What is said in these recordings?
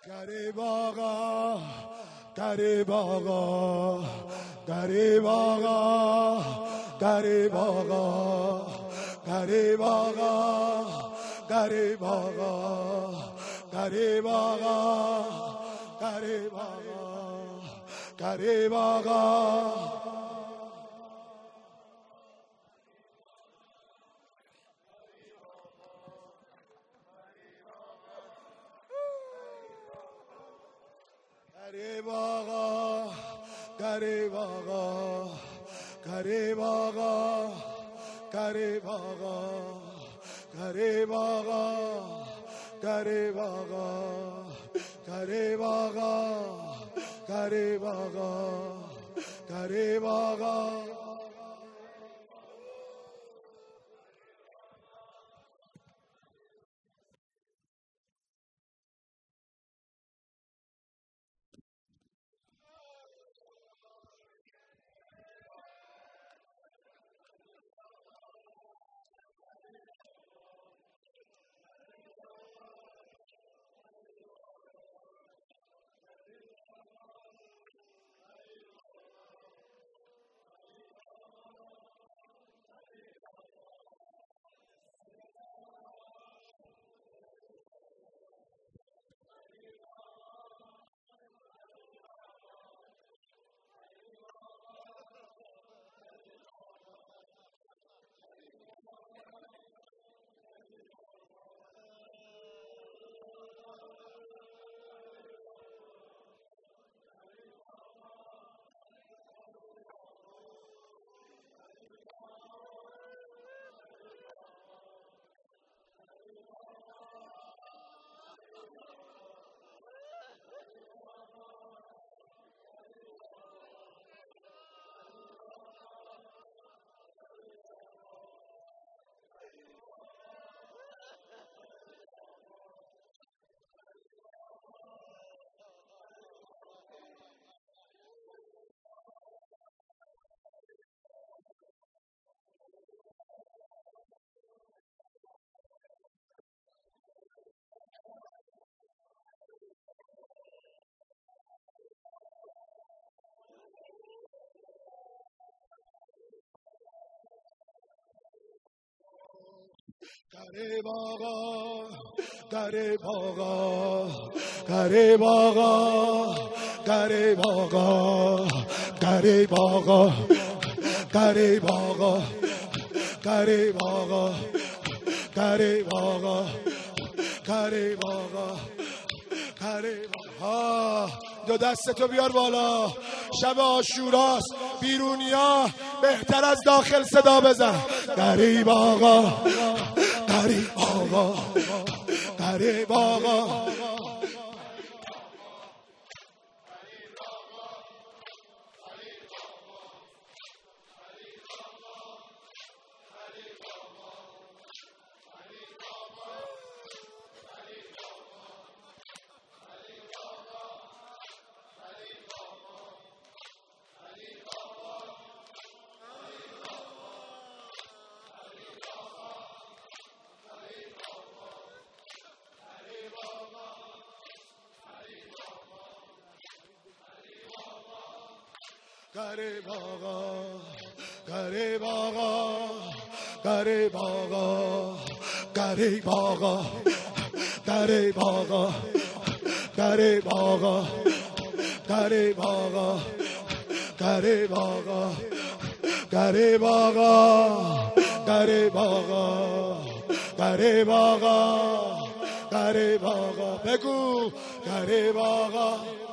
غریب آقا، غریب آقا، غریب آقا، غریب آقا، غریب آقا، غریب آقا، غریب آقا، غریب آقا، غریب آقا. غریب آقا، غریب آقا، غریب آقا، غریب آقا، غریب آقا، غریب آقا، غریب آقا، غریب آقا، غریب آقا. غریب آقا، غریب آقا، غریب آقا، غریب آقا، غریب آقا، غریب آقا، غریب آقا، غریب آقا، غریب آقا، غریب آقا. دو دستتو بیار بالا، شب عاشوراست، بیرونیا بهتر از داخل صدا بزن. غریب آقا، غریب آقا، غریب آقا. غریب آقا، غریب آقا، غریب آقا، غریب آقا، غریب آقا، غریب آقا، غریب آقا، غریب آقا، غریب آقا، غریب آقا، غریب آقا، غریب آقا. بگو غریب آقا.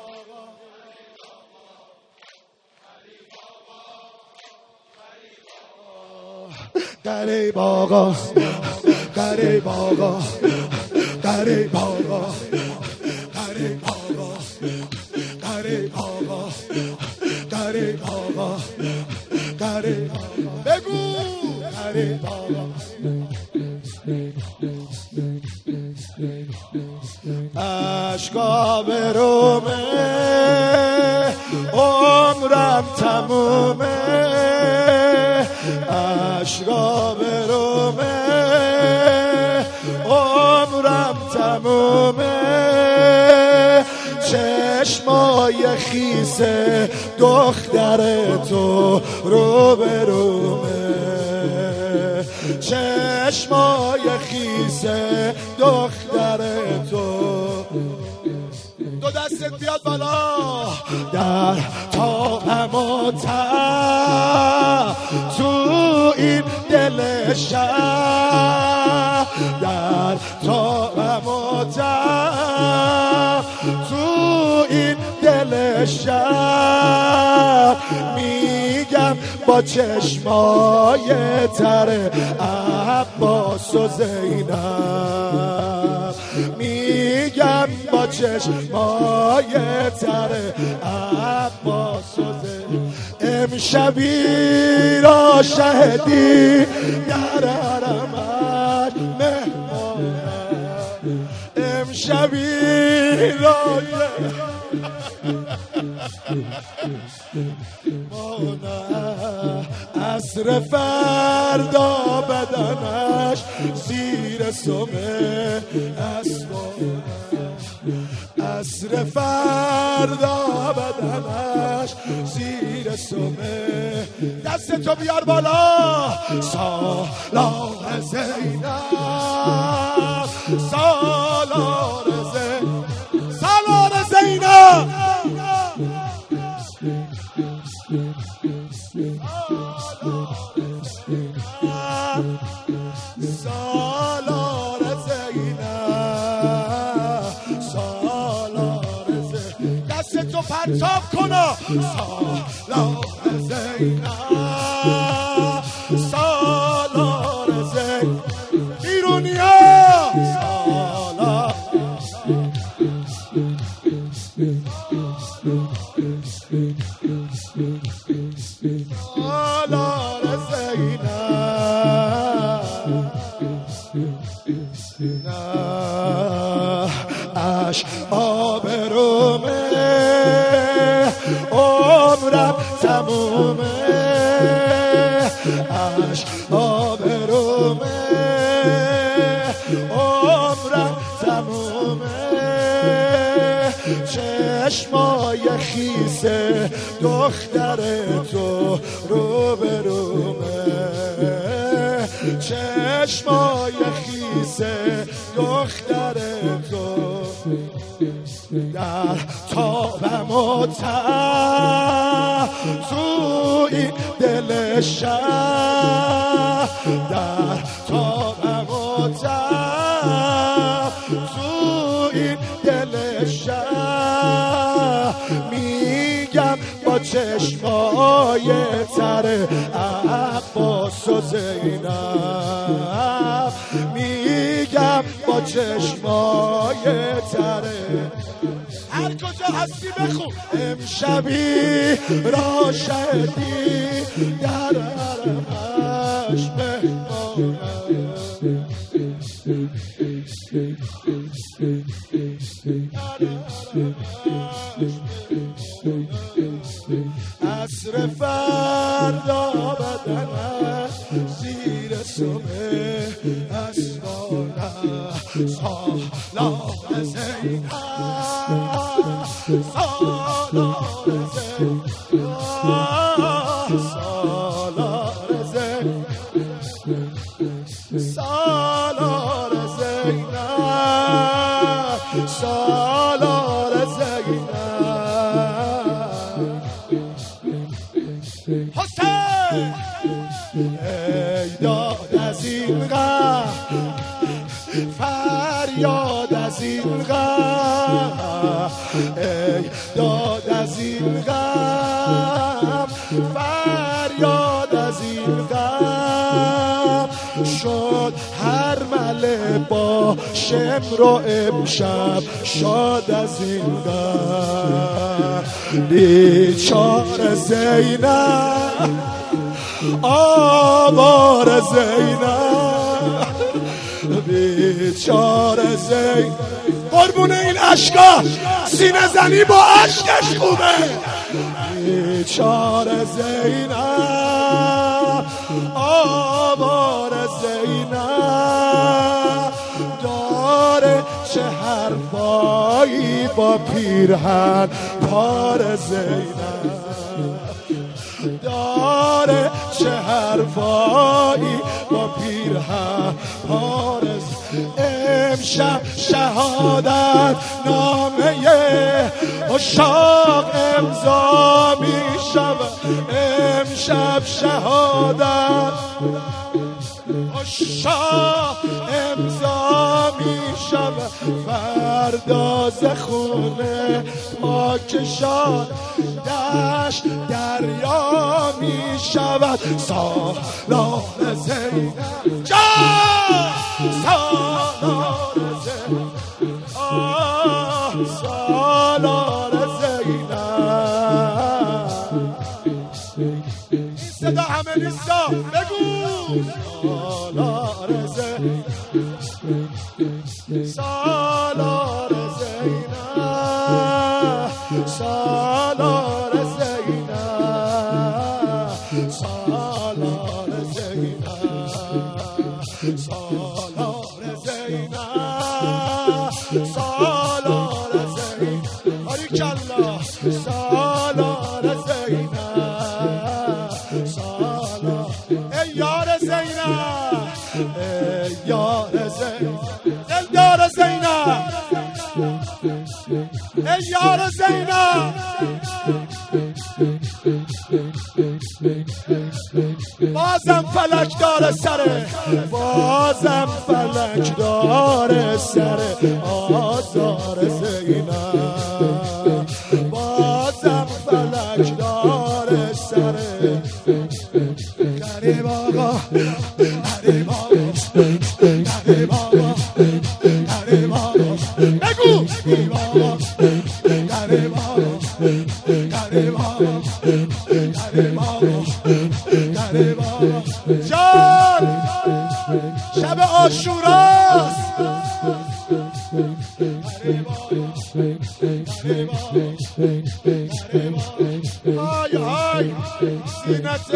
غریب آقا، غریب آقا، غریب آقا، غریب آقا، غریب آقا، غریب آقا، غریب آقا. بگو غریب آقا. عشقا برومه، عمرم تمومه، عشقا برومه، عمرم تمومه، چشمای خیس دختر تو روبرومه، چشمای خیس دختر تو. دو دستت بیاد بالا. در تاقم و تو این دل شب، در تاقم و تو این دل شب، میگم با چشمای تر عباس و زینب، میگم با چشمای تر عباس و زینب. امشبی را شهدی در حرمت مهمانم، امشبی را عصر فردا بدنش زیر سمه اسبانه، عصر فردا بدنش زیر سمه. دست تو بیار بالا. سالار زینب، سالار زینب، سالار زینب، سالار زینب، سالار زینب. دست تو پرتاب کنا. سالار زینب، سالار زینب، بیرونیا. سالار سالار زینب، اش آبرومه، عمرم تمومه، اش آبرومه، عمرم تمومه. چشمای خیس دختر تو روبرومه، چشمای خیس دختر تو. در تابم و تو این دل شب، در تابم و تو این دل شب، میگم با چشمای تر عباس و زینب، میگم با چشمای تر. هر کجا هستی بخون. امشبی را شهدی در حرمش مهمانم، عصر فردا بدنش زیر سمه اسبانه. سالار زینب، سالار زینب، سالار زینب، سالار زینب، سالار زینب. حسین ای داد از این غم، فریاد از این غم، ای داد از این غم، فریاد از این غم. شد هر مله با شمر و امشب شاد از این غم. بیچاره زینب، آواره زینب، بیچاره زینب. قربون این اشکا سینه زنی با اشکش خوبه. بیچاره زینب، آواره زینب، داره چه حرفای زیبایی با پیرهن پار زینب داره، چه حرفایی با پیرهن پار امشب شهادت نامه عشاق امضا می شود، امشب شهادت عشاق امضا می شود، فردا ز خونه پاکشان دشت دریا می شود. سالار زینب جان، سالار زینب، سالار زینب. این صدا همه نیستا بگو سالار زینب، سالار زینب، سالار زینب، سالار زینب، سالار زینب، سالار زینب. باریکالله سالار زینب، سالار. ای یار زینب، ای یار زینب، دلدار زینب، ای یار زینب. بازم فلک داره سره، بازم فلک داره سره آزار زینب، بازم فلک داره سره. غریب آقا، غریب آقا، غریب آقا، غریب آقا، بگو غریب آقا، غریب آقا، غریب آقا، غریب آقا، غریب آقا. جان شب عاشوراست، غریب آقا، غریب آقا، غریب آقا. های های زینت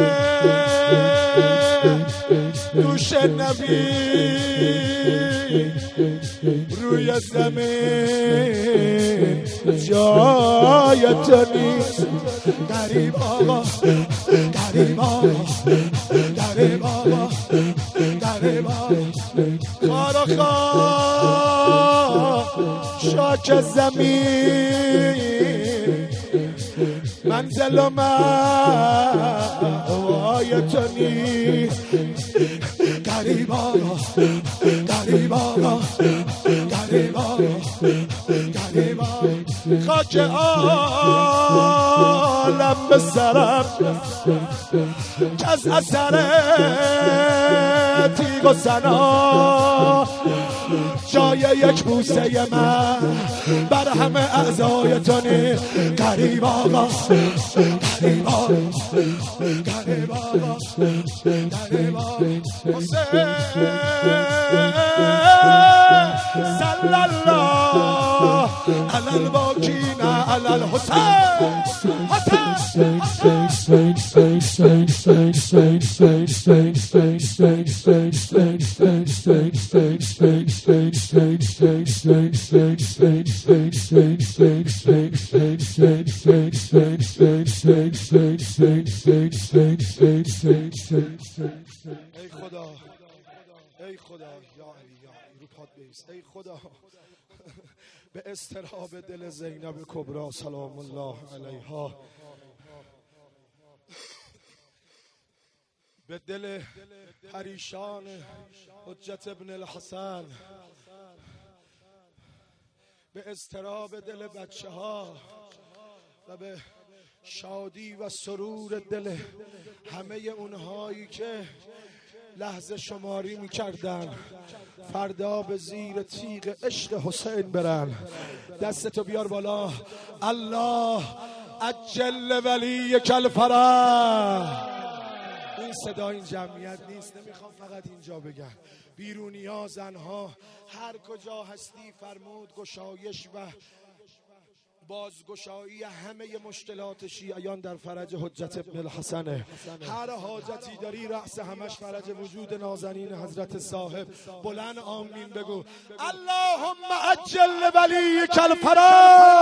دوش نبی روی زمین جای تو نیست. غریب آقا، غریب آقا، غریب آقا، غریب آقا. خار و خار شاک زمین منزل و مأوای تو نیست. غریب آقا، غریب آقا، غریب آقا، غریب آقا. خاک عالم به سرم که از اثر تیغ و سنا جای یک بوسه من بر همه اعضای تو نیست. غریب آقا، غریب آقا، غریب آقا، غریب آقا. حسین صلی الله علی الباکین علی الحسین. ای خدا، ای خدا، یا علی یا علی، رو پات بیست. ای خدا به اضطراب دل زینب کبری سلام الله علیها، به دل پریشان حجت ابن الحسن، به اضطراب دل بچه ها و به شادی و سرور دل همه اونهایی که لحظه شماری میکردن فردا به زیر تیغ عشق حسین برن. دستتو بیار بالا. الله عجل ولی کل فرح. این صدا این جمعیت نیست، نمیخوام فقط اینجا بگم، بیرونی ها، زنها، هر کجا هستی فرمود گشایش و بازگشایی همه مشکلات شیعیان در فرج حجت ابن الحسن. هر حاجتی داری رأس همش فرج وجود نازنین حضرت صاحب. بلند آمین بگو. اللهم عجل ولیک الفرج.